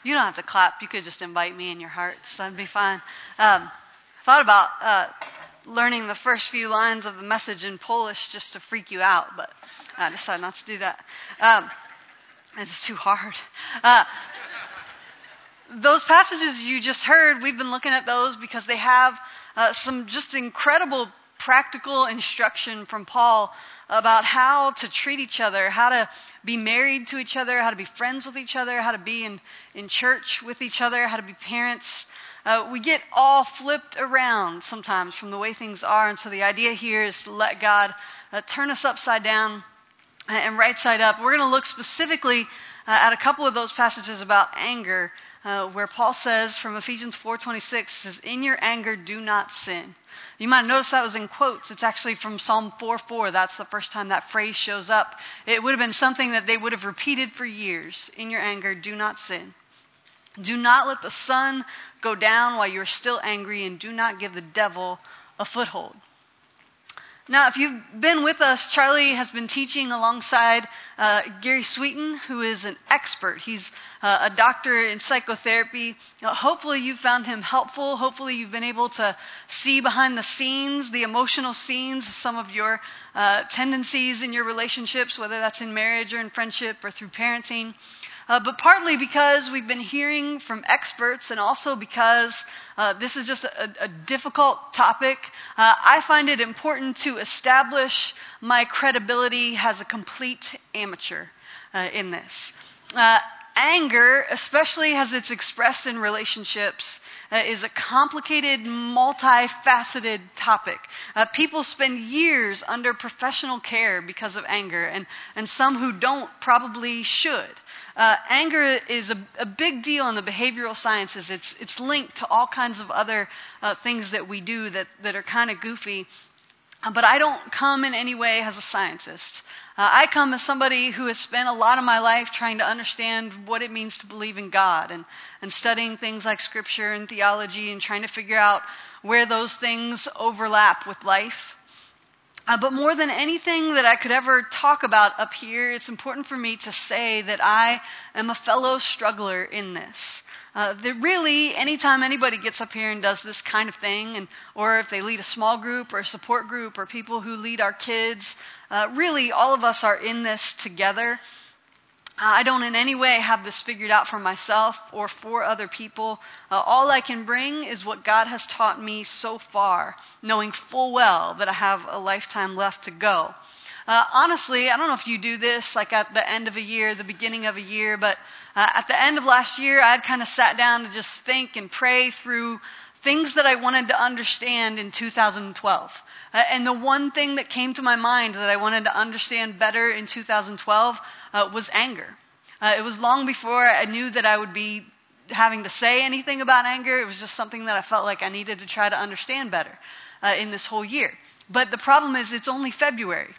You don't have to clap. You could just invite me in your hearts. That'd be fine. I thought about learning the first few lines of the message in Polish just to freak you out, but I decided not to do that. It's too hard. Those passages you just heard, we've been looking at those because they have some just incredible practical instruction from Paul about how to treat each other, how to be married to each other, how to be friends with each other, how to be in church with each other, how to be parents. We get all flipped around sometimes from the way things are, and so the idea here is to let God turn us upside down and right side up. We're going to look specifically at a couple of those passages about anger, where Paul says from Ephesians 4:26, says, "In your anger, do not sin." You might notice that was in quotes. It's actually from Psalm 4:4. That's the first time that phrase shows up. It would have been something that they would have repeated for years. In your anger, do not sin. Do not let the sun go down while you are still angry, and do not give the devil a foothold. Now, if you've been with us, Charlie has been teaching alongside Gary Sweeten, who is an expert. He's a doctor in psychotherapy. Hopefully you found him helpful. Hopefully you've been able to see behind the scenes, the emotional scenes, some of your tendencies in your relationships, whether that's in marriage or in friendship or through parenting. But partly because we've been hearing from experts, and also because this is just a difficult topic, I find it important to establish my credibility as a complete amateur in this. Anger, especially as it's expressed in relationships, is a complicated, multifaceted topic. People spend years under professional care because of anger, and some who don't probably should. Anger is a big deal in the behavioral sciences. It's linked to all kinds of other things that we do that are kind of goofy. But I don't come in any way as a scientist. I come as somebody who has spent a lot of my life trying to understand what it means to believe in God, and studying things like Scripture and theology, and trying to figure out where those things overlap with life. But more than anything that I could ever talk about up here, it's important for me to say that I am a fellow struggler in this. That really, anytime anybody gets up here and does this kind of thing, or if they lead a small group or a support group or people who lead our kids, really all of us are in this together. I don't in any way have this figured out for myself or for other people. All I can bring is what God has taught me so far, knowing full well that I have a lifetime left to go. Honestly, I don't know if you do this like at the end of a year, the beginning of a year, but at the end of last year, I'd kind of sat down to just think and pray through things that I wanted to understand in 2012. And the one thing that came to my mind that I wanted to understand better in 2012 was anger. It was long before I knew that I would be having to say anything about anger. It was just something that I felt like I needed to try to understand better in this whole year. But the problem is it's only February.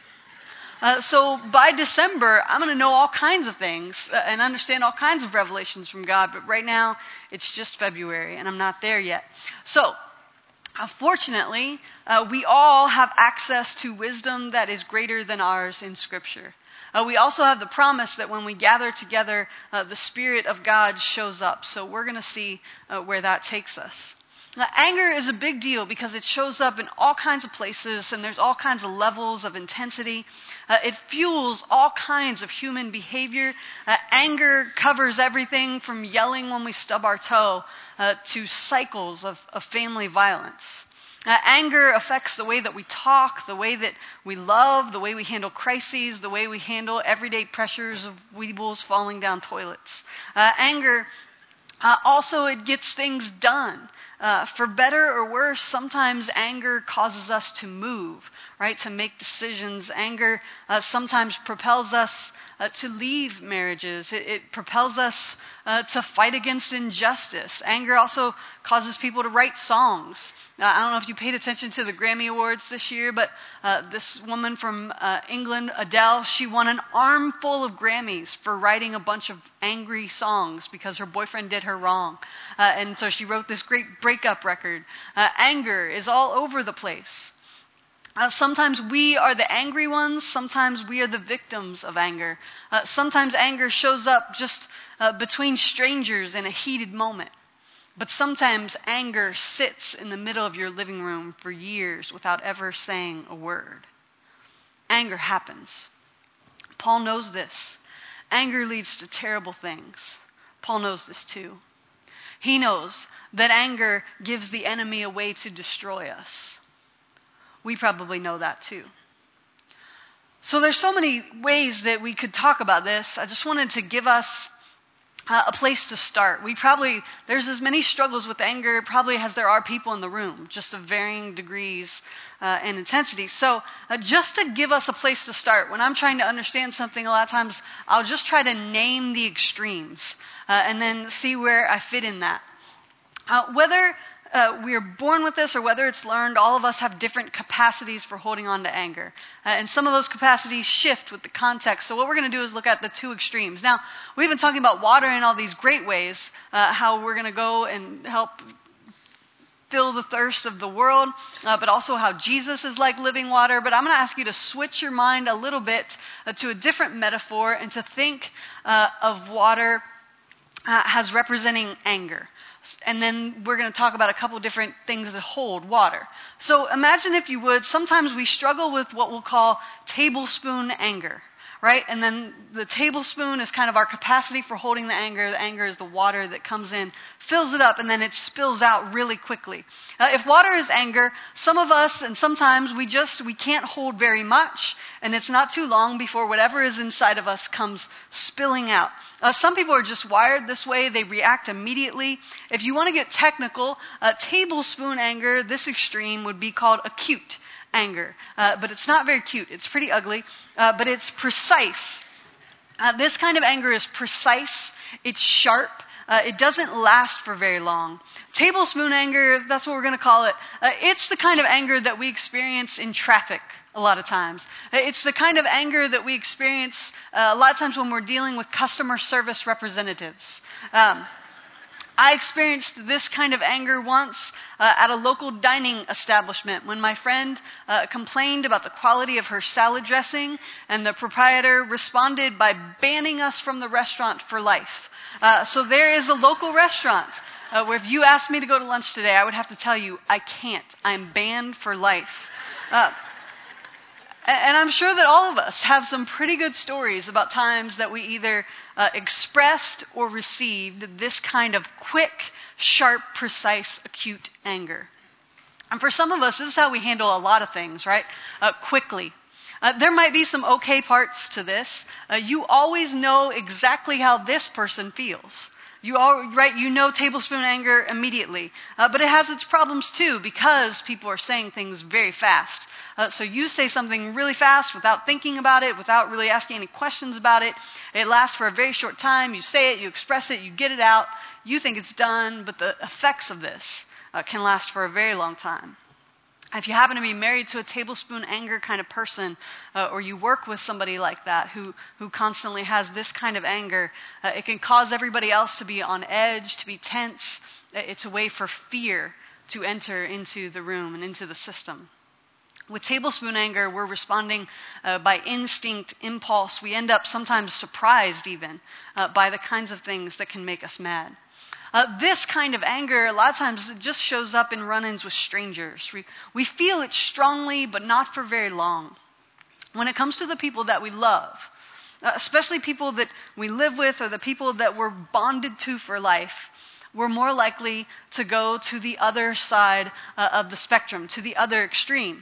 So by December, I'm going to know all kinds of things and understand all kinds of revelations from God. But right now, it's just February, and I'm not there yet. So, fortunately, we all have access to wisdom that is greater than ours in Scripture. We also have the promise that when we gather together, the Spirit of God shows up. So we're going to see where that takes us. Now, anger is a big deal because it shows up in all kinds of places, and there's all kinds of levels of intensity. It fuels all kinds of human behavior. Anger covers everything from yelling when we stub our toe to cycles of family violence. Anger affects the way that we talk, the way that we love, the way we handle crises, the way we handle everyday pressures of weebles falling down toilets. Anger also, it gets things done. For better or worse, sometimes anger causes us to move, right? To make decisions. Anger sometimes propels us to leave marriages. It propels us to fight against injustice. Anger also causes people to write songs. I don't know if you paid attention to the Grammy Awards this year, but this woman from England, Adele, she won an armful of Grammys for writing a bunch of angry songs because her boyfriend did her wrong. And so she wrote this great breakup record. Anger is all over the place. Sometimes we are the angry ones. Sometimes we are the victims of anger. Sometimes anger shows up just between strangers in a heated moment. But sometimes anger sits in the middle of your living room for years without ever saying a word. Anger happens. Paul knows this. Anger leads to terrible things. Paul knows this too. He knows that anger gives the enemy a way to destroy us. We probably know that too. So there's so many ways that we could talk about this. I just wanted to give us a place to start. There's as many struggles with anger probably as there are people in the room, just of varying degrees and intensity. So just to give us a place to start, when I'm trying to understand something, a lot of times I'll just try to name the extremes and then see where I fit in that. Whether we are born with this or whether it's learned, all of us have different capacities for holding on to anger. And some of those capacities shift with the context. So what we're going to do is look at the two extremes. Now, we've been talking about water in all these great ways, how we're going to go and help fill the thirst of the world, but also how Jesus is like living water. But I'm going to ask you to switch your mind a little bit to a different metaphor and to think of water as representing anger. And then we're going to talk about a couple different things that hold water. So imagine, if you would, sometimes we struggle with what we'll call tablespoon anger, right? And then the tablespoon is kind of our capacity for holding the anger. The anger is the water that comes in, fills it up, and then it spills out really quickly. If water is anger, some of us, and sometimes we can't hold very much, and it's not too long before whatever is inside of us comes spilling out. Some people are just wired this way. They react immediately. If you want to get technical, tablespoon anger, this extreme, would be called acute anger. But it's not very cute. It's pretty ugly. But it's precise. This kind of anger is precise. It's sharp. It doesn't last for very long. Tablespoon anger, that's what we're going to call it. It's the kind of anger that we experience in traffic a lot of times. It's the kind of anger that we experience a lot of times when we're dealing with customer service representatives. I experienced this kind of anger once at a local dining establishment when my friend complained about the quality of her salad dressing, and the proprietor responded by banning us from the restaurant for life. So there is a local restaurant where if you asked me to go to lunch today, I would have to tell you, I can't. I'm banned for life. And I'm sure that all of us have some pretty good stories about times that we either expressed or received this kind of quick, sharp, precise, acute anger. And for some of us, this is how we handle a lot of things, right? Quickly. There might be some okay parts to this. You always know exactly how this person feels. You know tablespoon anger immediately. But it has its problems too, because people are saying things very fast. So you say something really fast without thinking about it, without really asking any questions about it. It lasts for a very short time. You say it, you express it, you get it out. You think it's done, but the effects of this can last for a very long time. If you happen to be married to a tablespoon anger kind of person, or you work with somebody like that who constantly has this kind of anger, it can cause everybody else to be on edge, to be tense. It's a way for fear to enter into the room and into the system. With tablespoon anger, we're responding by instinct, impulse. We end up sometimes surprised even by the kinds of things that can make us mad. This kind of anger, a lot of times, it just shows up in run-ins with strangers. We feel it strongly, but not for very long. When it comes to the people that we love, especially people that we live with or the people that we're bonded to for life, we're more likely to go to the other side of the spectrum, to the other extreme.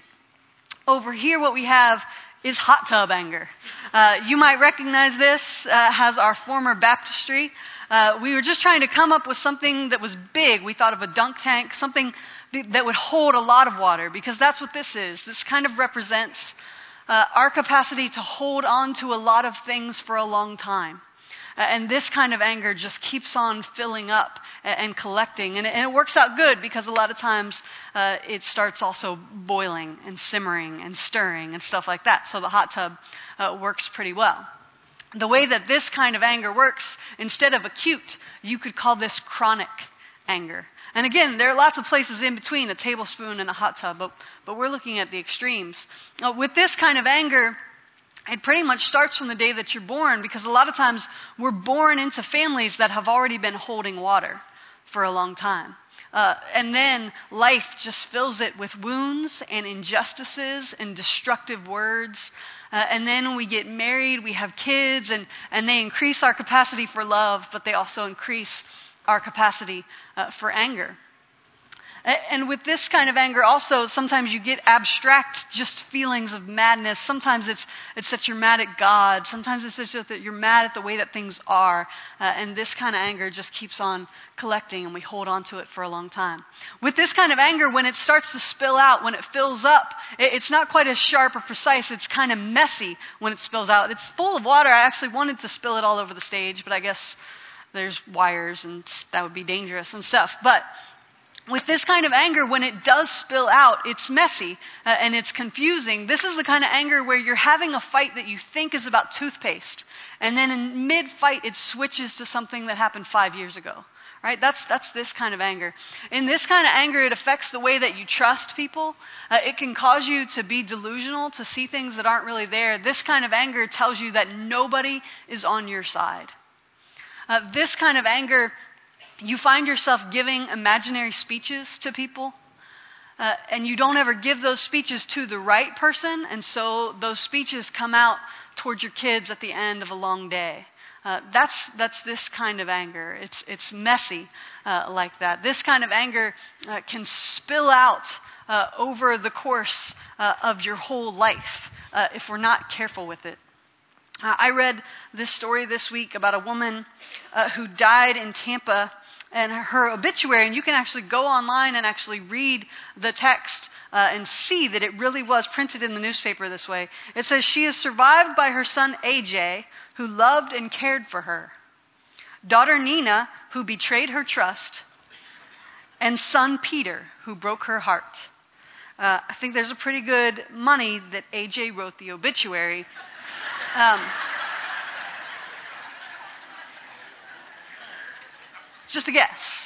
Over here, what we have is hot tub anger. You might recognize this as our former baptistry. We were just trying to come up with something that was big. We thought of a dunk tank, something that would hold a lot of water, because that's what this is. This kind of represents our capacity to hold on to a lot of things for a long time. And this kind of anger just keeps on filling up and collecting. And it works out good, because a lot of times it starts also boiling and simmering and stirring and stuff like that. So the hot tub works pretty well. The way that this kind of anger works, instead of acute, you could call this chronic anger. And again, there are lots of places in between a tablespoon and a hot tub, but we're looking at the extremes. With this kind of anger, it pretty much starts from the day that you're born, because a lot of times we're born into families that have already been holding water for a long time. And then life just fills it with wounds and injustices and destructive words. And then when we get married, we have kids, and they increase our capacity for love, but they also increase our capacity for anger. And with this kind of anger also, sometimes you get abstract just feelings of madness. Sometimes it's that you're mad at God. Sometimes it's just that you're mad at the way that things are. And this kind of anger just keeps on collecting, and we hold on to it for a long time. With this kind of anger, when it starts to spill out, when it fills up, it's not quite as sharp or precise. It's kind of messy when it spills out. It's full of water. I actually wanted to spill it all over the stage, but I guess there's wires and that would be dangerous and stuff. But with this kind of anger, when it does spill out, it's messy and it's confusing. This is the kind of anger where you're having a fight that you think is about toothpaste, and then in mid-fight it switches to something that happened 5 years ago. Right? That's this kind of anger. In this kind of anger, it affects the way that you trust people. It can cause you to be delusional, to see things that aren't really there. This kind of anger tells you that nobody is on your side. This kind of anger, you find yourself giving imaginary speeches to people, and you don't ever give those speeches to the right person, and so those speeches come out towards your kids at the end of a long day. That's this kind of anger. It's messy like that. This kind of anger can spill out over the course of your whole life if we're not careful with it. I read this story this week about a woman who died in Tampa, and her obituary, and you can actually go online and actually read the text and see that it really was printed in the newspaper this way. It says, "She is survived by her son AJ, who loved and cared for her, daughter Nina, who betrayed her trust, and son Peter, who broke her heart." I think there's a pretty good money that AJ wrote the obituary. Just a guess.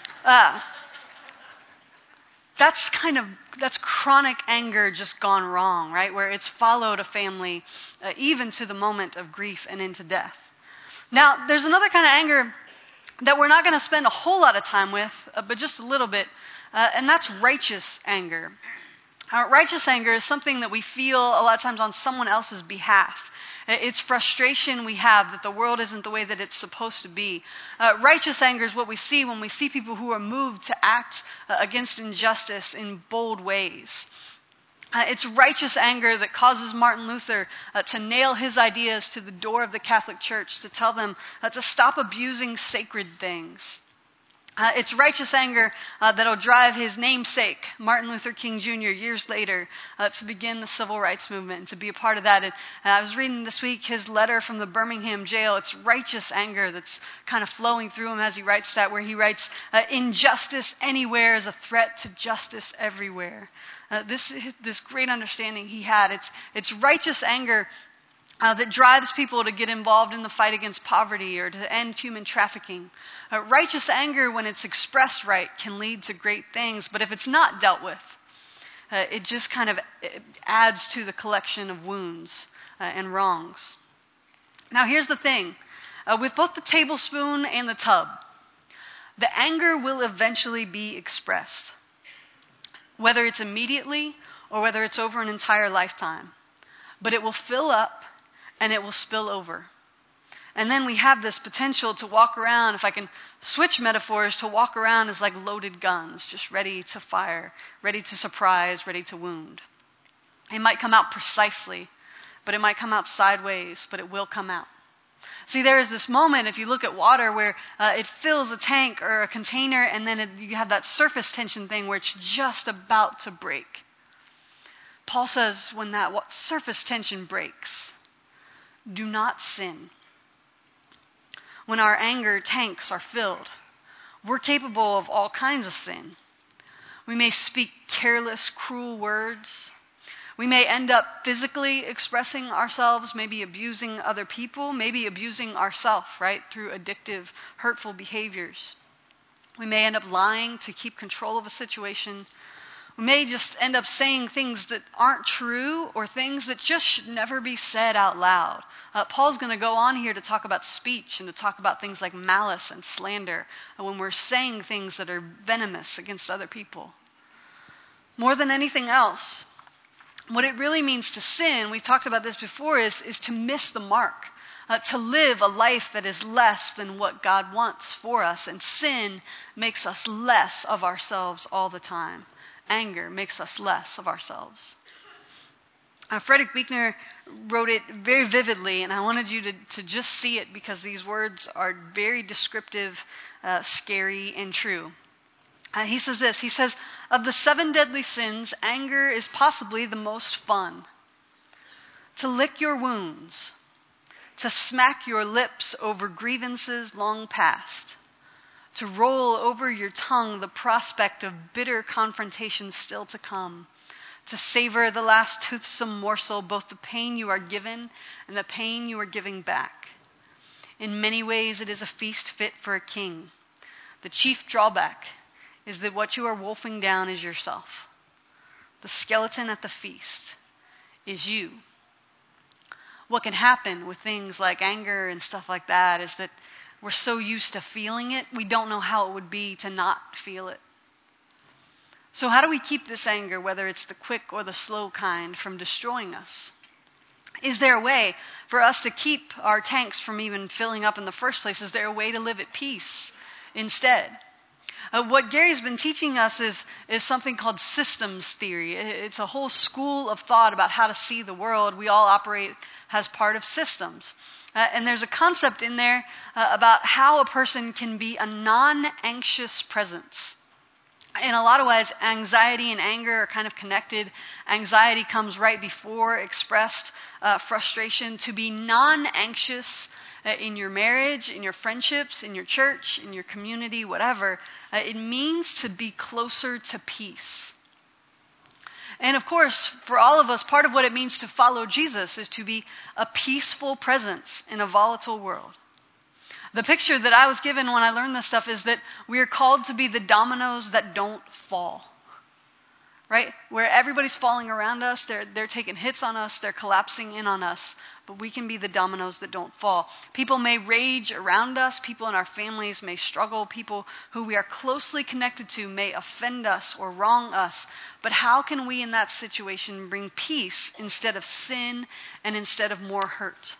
That's chronic anger just gone wrong, right? Where it's followed a family even to the moment of grief and into death. Now, there's another kind of anger that we're not going to spend a whole lot of time with, but just a little bit, and that's righteous anger. Righteous anger is something that we feel a lot of times on someone else's behalf. It's frustration we have that the world isn't the way that it's supposed to be. Righteous anger is what we see when we see people who are moved to act against injustice in bold ways. It's righteous anger that causes Martin Luther to nail his ideas to the door of the Catholic Church, to tell them to stop abusing sacred things. It's righteous anger that'll drive his namesake, Martin Luther King Jr., years later to begin the civil rights movement and to be a part of that. And I was reading this week his letter from the Birmingham jail. It's righteous anger that's kind of flowing through him as he writes that, where he writes, "Injustice anywhere is a threat to justice everywhere." This great understanding he had. It's righteous anger that drives people to get involved in the fight against poverty or to end human trafficking. Righteous anger, when it's expressed right, can lead to great things, but if it's not dealt with, it just kind of adds to the collection of wounds and wrongs. Now here's the thing. With both the tablespoon and the tub, the anger will eventually be expressed, whether it's immediately or whether it's over an entire lifetime. But it will fill up and it will spill over. And then we have this potential to walk around, if I can switch metaphors, to walk around as like loaded guns, just ready to fire, ready to surprise, ready to wound. It might come out precisely, but it might come out sideways, but it will come out. See, there is this moment, if you look at water, where it fills a tank or a container, and then you have that surface tension thing where it's just about to break. Paul says when that surface tension breaks, do not sin. When our anger tanks are filled, we're capable of all kinds of sin. We may speak careless, cruel words. We may end up physically expressing ourselves, maybe abusing other people, maybe abusing ourselves, right, through addictive, hurtful behaviors. We may end up lying to keep control of a situation. We may just end up saying things that aren't true or things that just should never be said out loud. Paul's going to go on here to talk about speech and to talk about things like malice and slander when we're saying things that are venomous against other people. More than anything else, what it really means to sin, we've talked about this before, is to miss the mark. To live a life that is less than what God wants for us. And sin makes us less of ourselves all the time. Anger makes us less of ourselves. Frederick Buechner wrote it very vividly, and I wanted you to just see it because these words are very descriptive, scary, and true. He says this, he says, of the 7 deadly sins, anger is possibly the most fun. To lick your wounds, to smack your lips over grievances long past, to roll over your tongue the prospect of bitter confrontation still to come, to savor the last toothsome morsel, both the pain you are given and the pain you are giving back. In many ways it is a feast fit for a king. The chief drawback is that what you are wolfing down is yourself. The skeleton at the feast is you. What can happen with things like anger and stuff like that is that we're so used to feeling it, we don't know how it would be to not feel it. So how do we keep this anger, whether it's the quick or the slow kind, from destroying us? Is there a way for us to keep our tanks from even filling up in the first place? Is there a way to live at peace instead? What Gary's been teaching us is something called systems theory. It's a whole school of thought about how to see the world. We all operate as part of systems. And there's a concept in there about how a person can be a non-anxious presence. In a lot of ways, anxiety and anger are kind of connected. Anxiety comes right before expressed frustration. To be non-anxious in your marriage, in your friendships, in your church, in your community, whatever, it means to be closer to peace. And of course, for all of us, part of what it means to follow Jesus is to be a peaceful presence in a volatile world. The picture that I was given when I learned this stuff is that we are called to be the dominoes that don't fall. Right? Where everybody's falling around us, they're taking hits on us, they're collapsing in on us, but we can be the dominoes that don't fall. People may rage around us, people in our families may struggle, people who we are closely connected to may offend us or wrong us, but how can we in that situation bring peace instead of sin and instead of more hurt?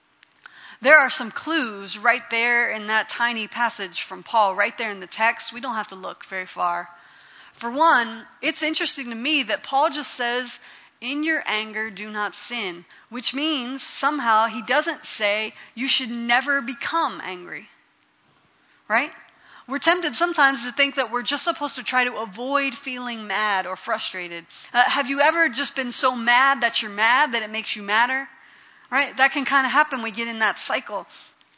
There are some clues right there in that tiny passage from Paul, right there in the text. We don't have to look very far. For one, it's interesting to me that Paul just says, in your anger, do not sin, which means somehow he doesn't say you should never become angry. Right? We're tempted sometimes to think that we're just supposed to try to avoid feeling mad or frustrated. Have you ever just been so mad that you're mad that it makes you madder? Right? That can kind of happen. We get in that cycle.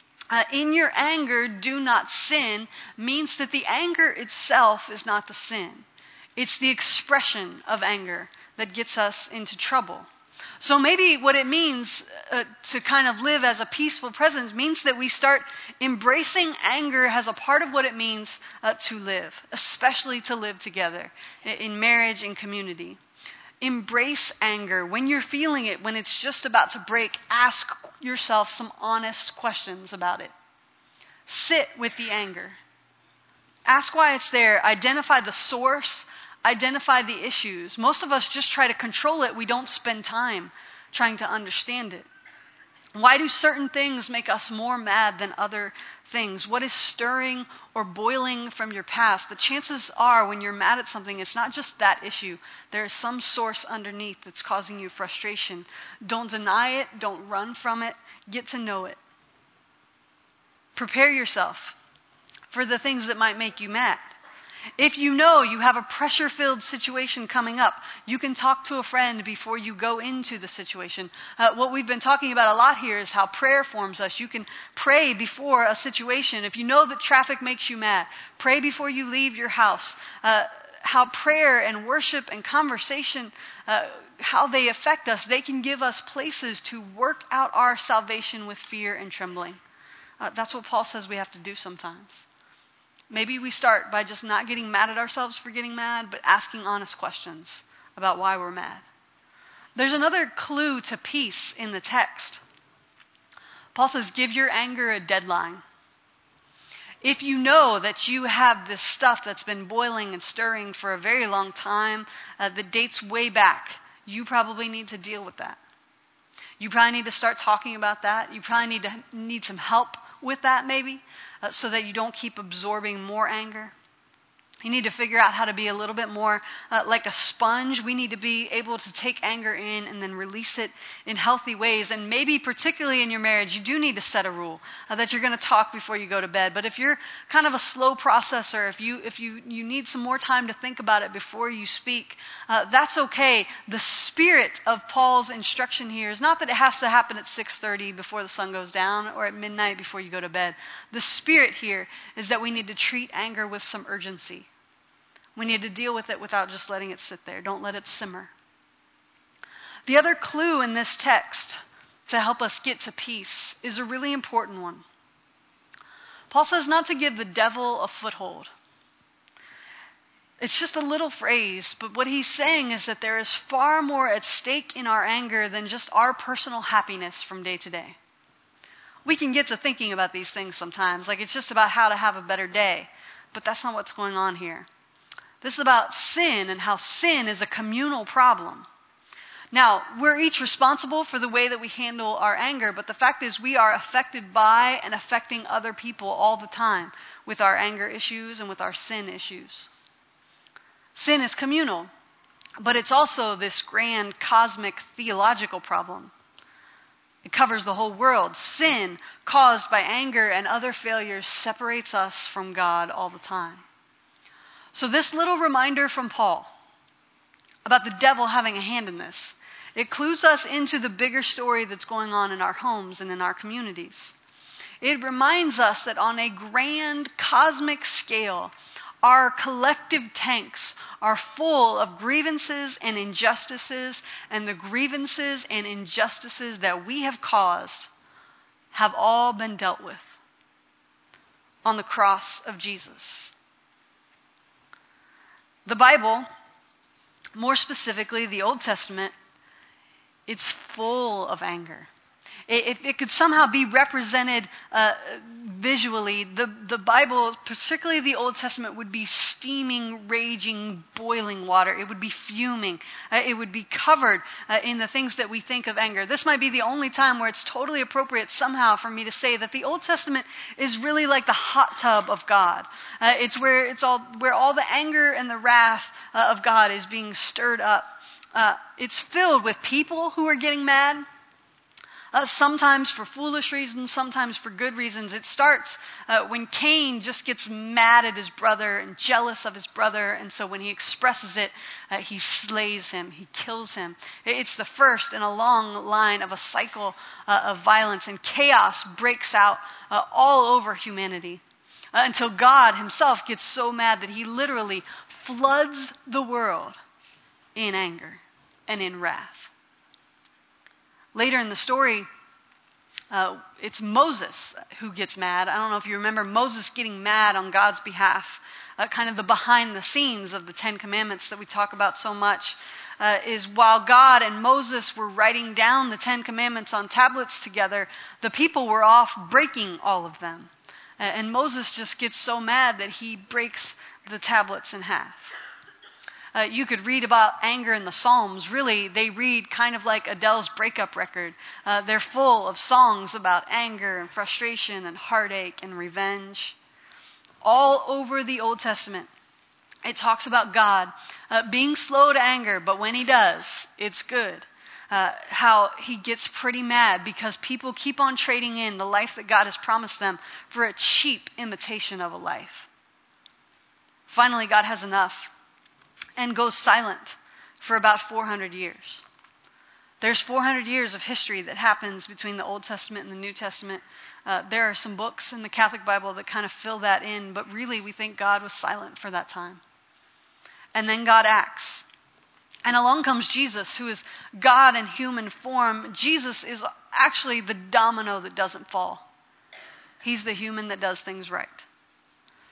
In your anger, do not sin means that the anger itself is not the sin. It's the expression of anger that gets us into trouble. So maybe what it means to kind of live as a peaceful presence means that we start embracing anger as a part of what it means to live, especially to live together in marriage and community. Embrace anger. When you're feeling it, when it's just about to break, ask yourself some honest questions about it. Sit with the anger. Ask why it's there. Identify the source. Identify the issues. Most of us just try to control it. We don't spend time trying to understand it. Why do certain things make us more mad than other things? What is stirring or boiling from your past? The chances are when you're mad at something, it's not just that issue. There is some source underneath that's causing you frustration. Don't deny it. Don't run from it. Get to know it. Prepare yourself for the things that might make you mad. If you know you have a pressure-filled situation coming up, you can talk to a friend before you go into the situation. What we've been talking about a lot here is how prayer forms us. You can pray before a situation. If you know that traffic makes you mad, pray before you leave your house. How prayer and worship and conversation, how they affect us, they can give us places to work out our salvation with fear and trembling. That's what Paul says we have to do sometimes. Maybe we start by just not getting mad at ourselves for getting mad, but asking honest questions about why we're mad. There's another clue to peace in the text. Paul says, give your anger a deadline. If you know that you have this stuff that's been boiling and stirring for a very long time, that dates way back, you probably need to deal with that. You probably need to start talking about that. You probably need some help with that maybe, so that you don't keep absorbing more anger. You need to figure out how to be a little bit more like a sponge. We need to be able to take anger in and then release it in healthy ways. And maybe particularly in your marriage, you do need to set a rule that you're going to talk before you go to bed. But if you're kind of a slow processor, if you need some more time to think about it before you speak, that's okay. The spirit of Paul's instruction here is not that it has to happen at 6:30 before the sun goes down or at midnight before you go to bed. The spirit here is that we need to treat anger with some urgency. We need to deal with it without just letting it sit there. Don't let it simmer. The other clue in this text to help us get to peace is a really important one. Paul says not to give the devil a foothold. It's just a little phrase, but what he's saying is that there is far more at stake in our anger than just our personal happiness from day to day. We can get to thinking about these things sometimes, like it's just about how to have a better day, but that's not what's going on here. This is about sin and how sin is a communal problem. Now, we're each responsible for the way that we handle our anger, but the fact is we are affected by and affecting other people all the time with our anger issues and with our sin issues. Sin is communal, but it's also this grand cosmic theological problem. It covers the whole world. Sin caused by anger and other failures separates us from God all the time. So this little reminder from Paul about the devil having a hand in this, it clues us into the bigger story that's going on in our homes and in our communities. It reminds us that on a grand cosmic scale, our collective tanks are full of grievances and injustices, and the grievances and injustices that we have caused have all been dealt with on the cross of Jesus. The Bible, more specifically the Old Testament, it's full of anger. If it could somehow be represented visually, the Bible, particularly the Old Testament, would be steaming, raging, boiling water. It would be fuming. It would be covered in the things that we think of anger. This might be the only time where it's totally appropriate somehow for me to say that the Old Testament is really like the hot tub of God. It's where all the anger and the wrath of God is being stirred up. It's filled with people who are getting mad. Sometimes for foolish reasons, sometimes for good reasons. It starts when Cain just gets mad at his brother and jealous of his brother, and so when he expresses it, he slays him, he kills him. It's the first in a long line of a cycle of violence, and chaos breaks out all over humanity until God himself gets so mad that he literally floods the world in anger and in wrath. Later in the story, it's Moses who gets mad. I don't know if you remember Moses getting mad on God's behalf. Kind of the behind the scenes of the Ten Commandments that we talk about so much is while God and Moses were writing down the Ten Commandments on tablets together, the people were off breaking all of them. And Moses just gets so mad that he breaks the tablets in half. You could read about anger in the Psalms. Really, they read kind of like Adele's breakup record. They're full of songs about anger and frustration and heartache and revenge. All over the Old Testament, it talks about God being slow to anger, but when he does, it's good. How he gets pretty mad because people keep on trading in the life that God has promised them for a cheap imitation of a life. Finally, God has enough and goes silent for about 400 years. There's 400 years of history that happens between the Old Testament and the New Testament. There are some books in the Catholic Bible that kind of fill that in, but really we think God was silent for that time. And then God acts. And along comes Jesus, who is God in human form. Jesus is actually the domino that doesn't fall. He's the human that does things right.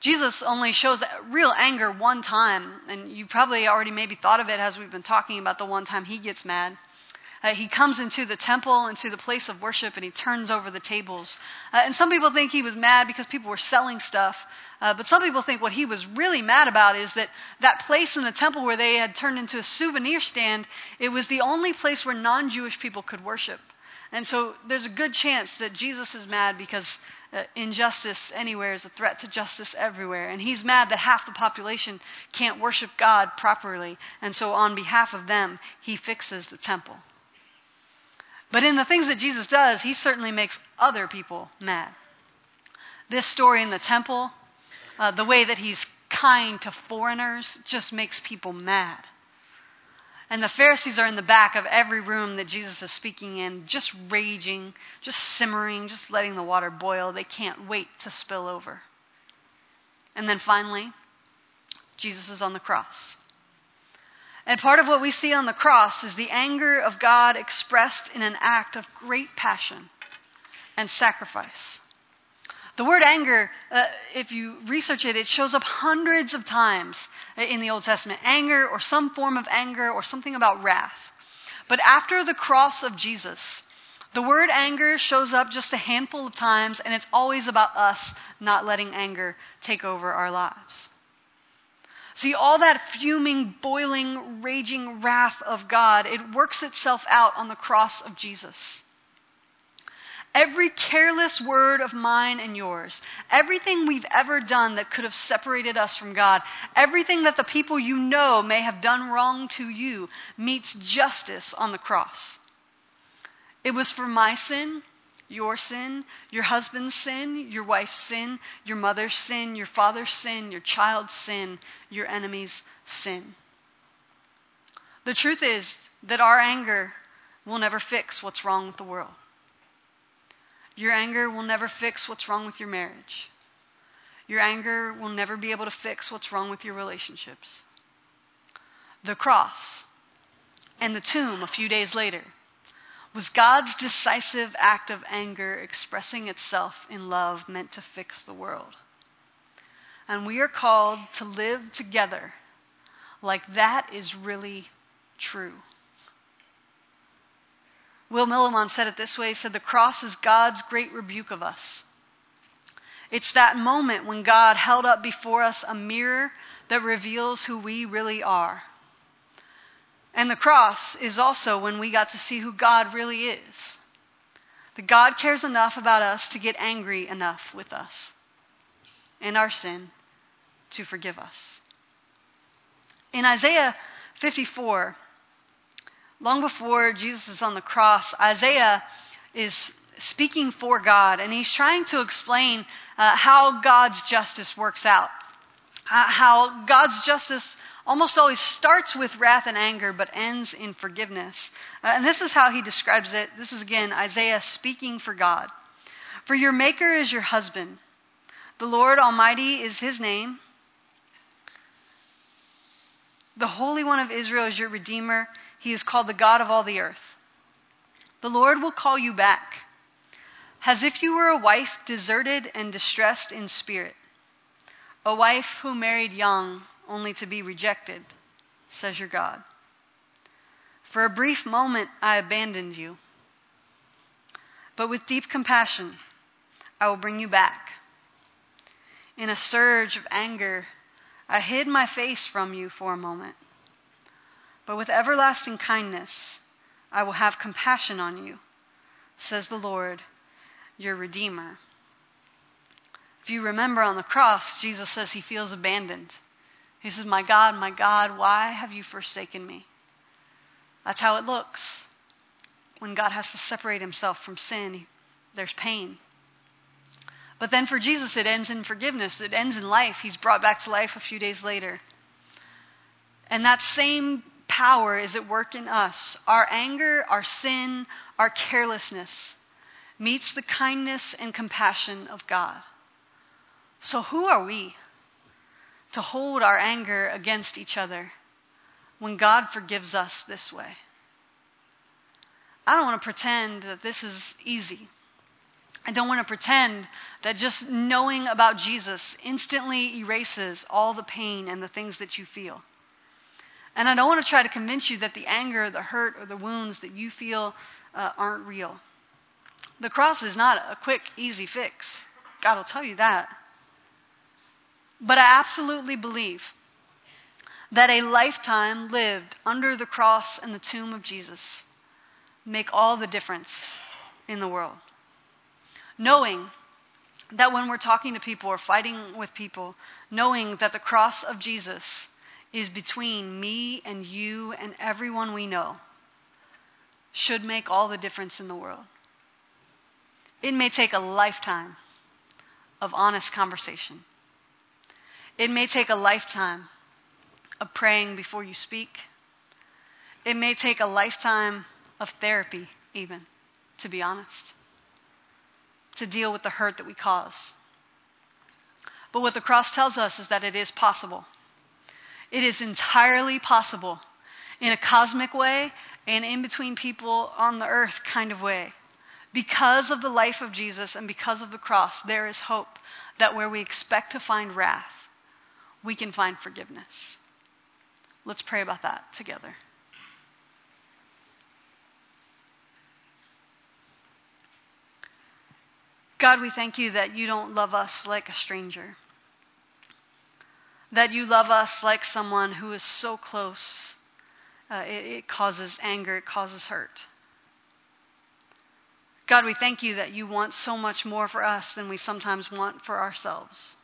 Jesus only shows real anger one time, and you probably already maybe thought of it as we've been talking about the one time he gets mad. He comes into the temple, into the place of worship, and he turns over the tables. And some people think he was mad because people were selling stuff. But some people think what he was really mad about is that place in the temple where they had turned into a souvenir stand, it was the only place where non-Jewish people could worship. And so there's a good chance that Jesus is mad because injustice anywhere is a threat to justice everywhere. And he's mad that half the population can't worship God properly. And so on behalf of them, he fixes the temple. But in the things that Jesus does, he certainly makes other people mad. This story in the temple, the way that he's kind to foreigners, just makes people mad. And the Pharisees are in the back of every room that Jesus is speaking in, just raging, just simmering, just letting the water boil. They can't wait to spill over. And then finally, Jesus is on the cross. And part of what we see on the cross is the anger of God expressed in an act of great passion and sacrifice. The word anger, if you research it, it shows up hundreds of times in the Old Testament. Anger or some form of anger or something about wrath. But after the cross of Jesus, the word anger shows up just a handful of times, and it's always about us not letting anger take over our lives. See, all that fuming, boiling, raging wrath of God, it works itself out on the cross of Jesus. Every careless word of mine and yours, everything we've ever done that could have separated us from God, everything that the people you know may have done wrong to you, meets justice on the cross. It was for my sin, your husband's sin, your wife's sin, your mother's sin, your father's sin, your child's sin, your enemy's sin. The truth is that our anger will never fix what's wrong with the world. Your anger will never fix what's wrong with your marriage. Your anger will never be able to fix what's wrong with your relationships. The cross and the tomb a few days later was God's decisive act of anger expressing itself in love meant to fix the world. And we are called to live together like that is really true. Will Millimon said it this way. He said, the cross is God's great rebuke of us. It's that moment when God held up before us a mirror that reveals who we really are. And the cross is also when we got to see who God really is. That God cares enough about us to get angry enough with us and our sin to forgive us. In Isaiah 54, long before Jesus is on the cross, Isaiah is speaking for God, and he's trying to explain how God's justice works out. How God's justice almost always starts with wrath and anger, but ends in forgiveness. And this is how he describes it. This is again Isaiah speaking for God. For your Maker is your husband. The Lord Almighty is his name. The Holy One of Israel is your Redeemer. He is called the God of all the earth. The Lord will call you back, as if you were a wife deserted and distressed in spirit. A wife who married young, only to be rejected, says your God. For a brief moment I abandoned you, but with deep compassion I will bring you back. In a surge of anger I hid my face from you for a moment, but with everlasting kindness I will have compassion on you, says the Lord, your Redeemer. If you remember on the cross, Jesus says he feels abandoned. He says, my God, why have you forsaken me? That's how it looks. When God has to separate himself from sin, there's pain. But then for Jesus, it ends in forgiveness. It ends in life. He's brought back to life a few days later. And that same power is at work in us. Our anger, our sin, our carelessness meets the kindness and compassion of God. So who are we to hold our anger against each other when God forgives us this way? I don't want to pretend that this is easy. I don't want to pretend that just knowing about Jesus instantly erases all the pain and the things that you feel. And I don't want to try to convince you that the anger, the hurt, or the wounds that you feel aren't real. The cross is not a quick, easy fix. God will tell you that. But I absolutely believe that a lifetime lived under the cross and the tomb of Jesus make all the difference in the world. Knowing that when we're talking to people or fighting with people, knowing that the cross of Jesus is between me and you and everyone we know should make all the difference in the world. It may take a lifetime of honest conversation. It may take a lifetime of praying before you speak. It may take a lifetime of therapy even, to be honest, to deal with the hurt that we cause. But what the cross tells us is that it is possible. It is entirely possible in a cosmic way and in between people on the earth kind of way. Because of the life of Jesus and because of the cross, there is hope that where we expect to find wrath, we can find forgiveness. Let's pray about that together. God, we thank you that you don't love us like a stranger. That you love us like someone who is so close. It causes anger, it causes hurt. God, we thank you that you want so much more for us than we sometimes want for ourselves.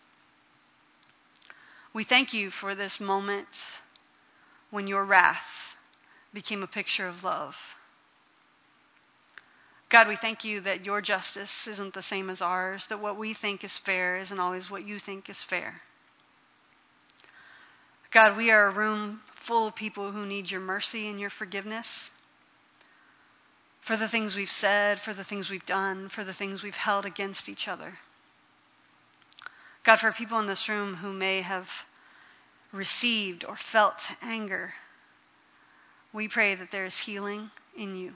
We thank you for this moment when your wrath became a picture of love. God, we thank you that your justice isn't the same as ours, that what we think is fair isn't always what you think is fair. God, we are a room full of people who need your mercy and your forgiveness for the things we've said, for the things we've done, for the things we've held against each other. God, for people in this room who may have received or felt anger, we pray that there is healing in you.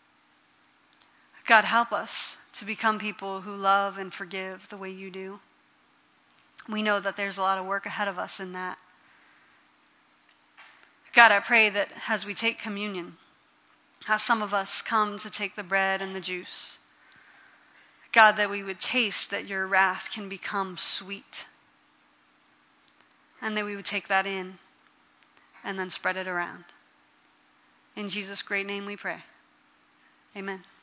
God, help us to become people who love and forgive the way you do. We know that there's a lot of work ahead of us in that. God, I pray that as we take communion, how some of us come to take the bread and the juice, God, that we would taste that your wrath can become sweet, and that we would take that in and then spread it around. In Jesus' great name we pray. Amen.